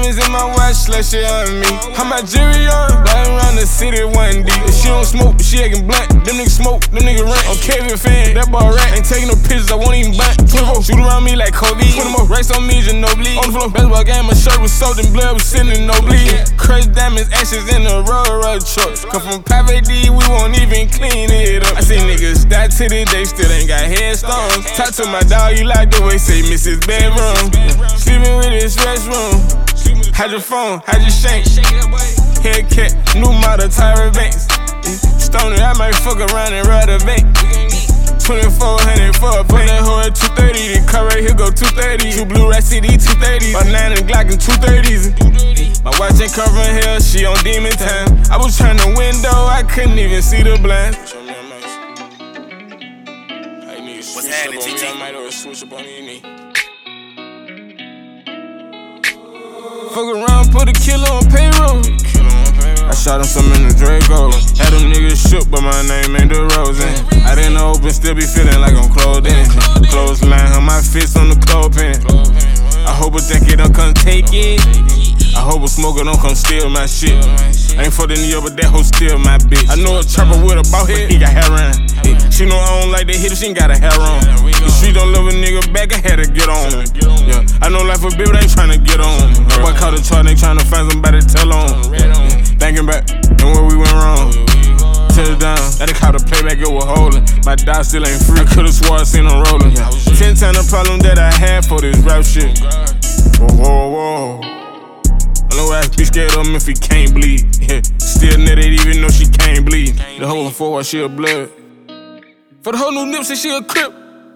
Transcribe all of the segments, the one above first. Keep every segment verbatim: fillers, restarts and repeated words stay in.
diamonds in my watch, like shit on me. How my jewelry on? Riding around the city one D. If she don't smoke, but she acting blunt. Them niggas smoke, them niggas rent. I'm Kevin fan, that ball rat. Ain't taking no pictures, I won't even blunt. twenty-four, shoot around me like Kobe. twenty more racks on me, just no bleed. On the floor, basketball game, my shirt was soaked in blood, was sitting in no bleed. Crushed diamonds, ashes in the road, road truck. Come from Private D, we won't even clean it up. I see niggas die to this day, still ain't got headstones. Talk to my dog, you like the way say miss his bedroom. Sleeping with his restroom. Hide your phone, hide your shank. Headcat, new model Tyra Banks. Stoner, I might fuck around and ride a bank. twenty-four hundred for a put that hoe at two thirty. The car right here go two thirty. Two blue rat C D two thirty. My nine and Glock and two thirties. My watch ain't covering hell, she on demon time. I was trying to window, I couldn't even see the blinds. What's happening, T T? I might have switch up on these knees. Fuck around, put a killer on payroll. I shot him some in the Draco. Had them niggas shook, but my name ain't DeRozan. I didn't open, still be feeling like I'm clothed in. Clothes line, on my fist on the clothespin. I hope a think it don't come take it. I hope a smoker don't come steal my shit. I ain't for the New York, but that hoe steal my bitch. I know a trapper with a bout head, he got hair on. She know I don't like that hit, she ain't got a hair on. The street don't love a nigga back, I had to get on. Yeah, I know life a bitch, but I ain't tryna get on. Boy caught a charge, they tryna find somebody to tell on. Thinking back and where we went wrong. Touchdown, now they caught a playback, it was holding. My dog still ain't free, I could've swore I seen him rolling. Ten times the problem that I had for this rap shit. Whoa, whoa, whoa. I know I be scared of him if he can't bleed. Yeah, still net it even though she can't bleed. The whole before while she a blood. For the whole new Nipsey, she a crip.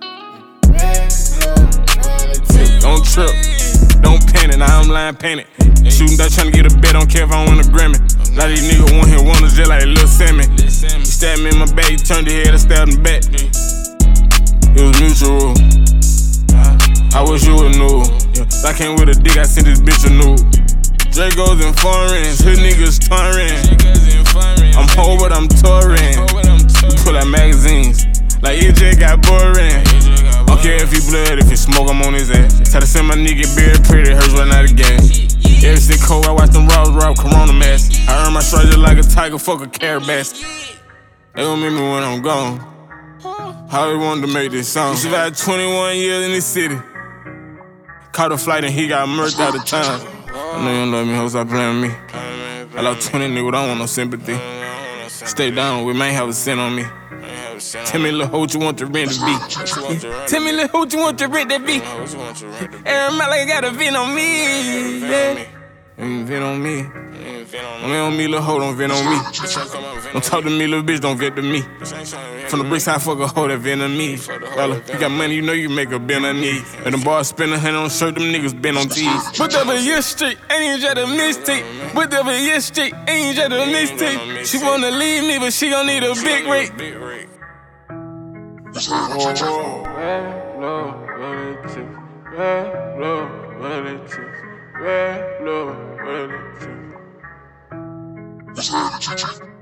Don't trip, don't panic, now I'm lying panic. Shooting that tryna get a bet, don't care if I win a Grammy. A lot of these niggas want hit wonders just like Lil Sammy. He stabbed me in my back, he turned his head, I stabbed him back. It was mutual. I wish you would know. I came with a dick, I sent this bitch a nude. Dracos and foreigns, hood niggas touring. I'm home, but I'm touring. Pull out magazines, like E J got boring. Don't care if he blood, if he smoke, I'm on his ass. Try to send my nigga buried pretty, hurts right out the game. Every sick cold, I watch them Ross rob Corona mask. I earn my stripes just like a tiger, fuck a carrot basket. They gon' meet me when I'm gone. How they wanted to make this song. She had twenty-one years in this city. Caught a flight and he got murked out of town. I know you don't love me, hoes, stop playing with me. I love twenty niggas, don't want no sympathy. Stay down, we might have a cent on me. Tell me, little hoe, what you want the rent to be? Tell me, little hoe, what you want the rent to be? Every mile I got a vent on me. Yeah. Vent on me. Don't on me, little hoe, don't vent on me. Don't talk to me, little bitch, don't vent to me. From the bricks, I fuck a hoe that vent on me. Fella, you got money, you know you make a bend on knee. And the boys spend a hundred on shirt, them niggas bend on tees. Whatever you straight, ain't try to mistake. Whatever you straight, ain't try to mistake. She wanna leave me, but she gon' need a big rate. Whoa, whoa. Red, low, relative. Red, low, relative. Red, low, relative.